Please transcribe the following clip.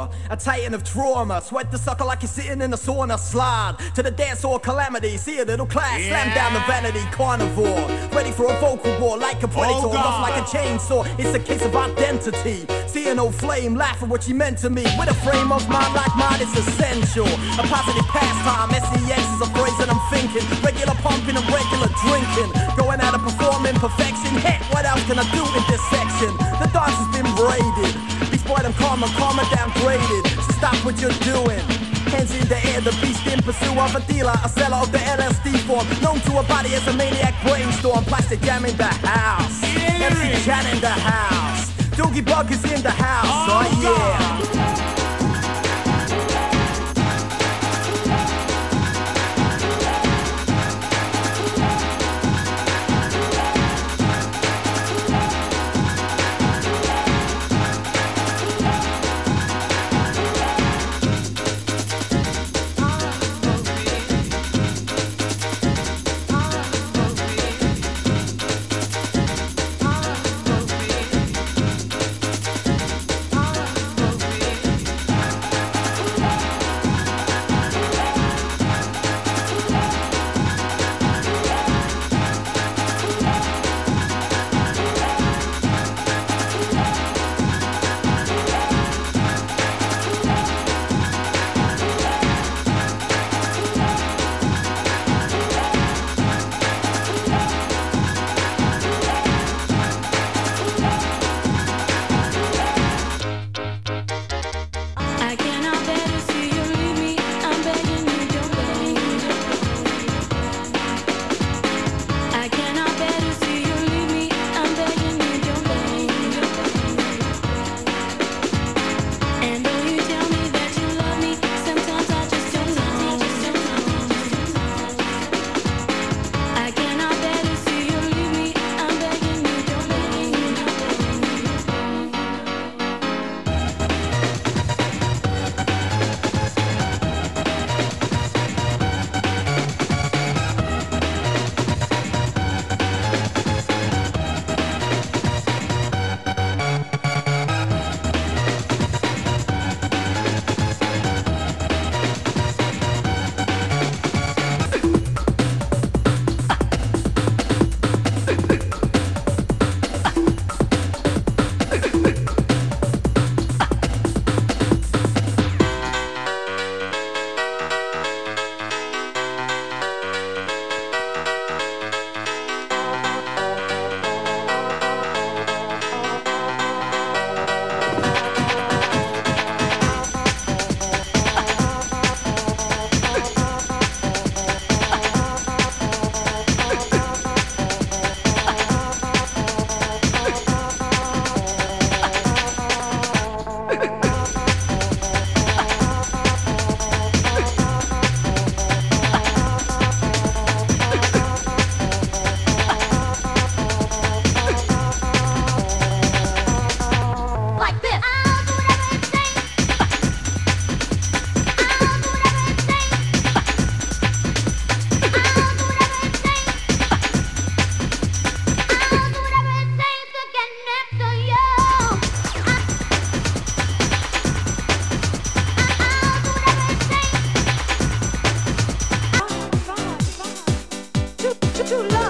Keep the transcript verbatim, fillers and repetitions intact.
war. A titan of trauma, sweat the sucker like you're sitting in a sauna. Slide to the dance or calamity, see a little class, yeah. Slam down the vanity carnivore. Ready for a vocal war like a predator, oh rough like a chainsaw. It's a case of identity. See an old flame, laugh at what she meant to me. With a frame of mind like mine, it's essential. A positive pastime, S E X is a phrase that I'm thinking. Regular pumping and regular drinking. Going out and performing perfection. Heck, what else can I do in this section? The dance has been raided. Beast boy, I'm calm, I'm calm and downgraded. So stop what you're doing. Hands in the air, the beast in pursuit of a dealer, a seller of the L S D form. Known to a body as a maniac brainstorm. Plastic jam in the house. Yeah. M C Chan in the house. Doogie Bug is in the house. Oh, oh yeah. Too low.